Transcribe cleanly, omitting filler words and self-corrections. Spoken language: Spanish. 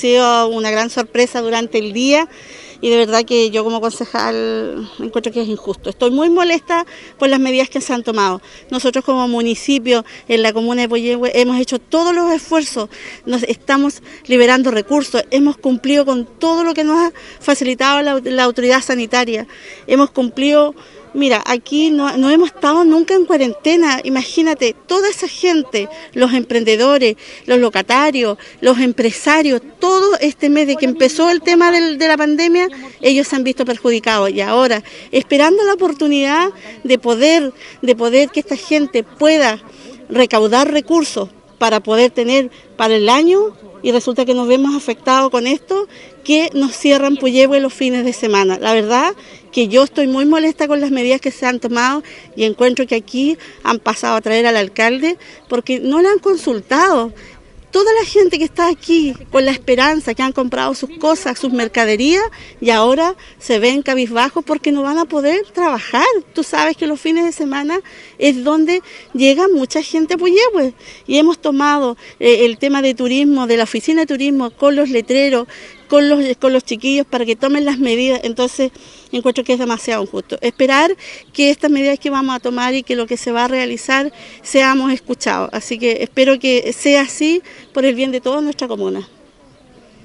sido una gran sorpresa durante el día y de verdad que yo como concejal encuentro que es injusto. Estoy muy molesta por las medidas que se han tomado. Nosotros como municipio en la comuna de Puyehue hemos hecho todos los esfuerzos, nos estamos liberando recursos, hemos cumplido con todo lo que nos ha facilitado la autoridad sanitaria, hemos cumplido. Mira, aquí no hemos estado nunca en cuarentena, imagínate, toda esa gente, los emprendedores, los locatarios, los empresarios, todo este mes de que empezó el tema de la pandemia, ellos se han visto perjudicados y ahora, esperando la oportunidad de poder que esta gente pueda recaudar recursos para poder tener para el año, y resulta que nos vemos afectados con esto, que nos cierran Puyehue los fines de semana. La verdad que yo estoy muy molesta con las medidas que se han tomado y encuentro que aquí han pasado a traer al alcalde porque no le han consultado. Toda la gente que está aquí con la esperanza, que han comprado sus cosas, sus mercaderías y ahora se ven cabizbajos porque no van a poder trabajar. Tú sabes que los fines de semana es donde llega mucha gente a Puyehue y hemos tomado el tema de turismo, de la oficina de turismo con los letreros, con los chiquillos para que tomen las medidas, entonces encuentro que es demasiado injusto. Esperar que estas medidas que vamos a tomar y que lo que se va a realizar seamos escuchados, así que espero que sea así por el bien de toda nuestra comuna.